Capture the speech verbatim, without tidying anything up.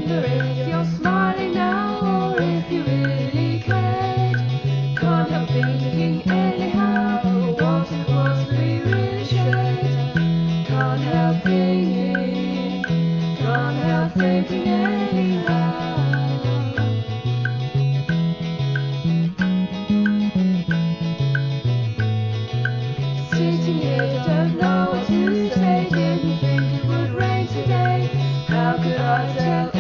wonder if you're smiling now or if you really cared. Can't help thinking anyhow what it was we really shared. Can't help thinking, can't help thinking anyhow. Sitting here, don't know what to say, didn't think it would rain today. How could I tell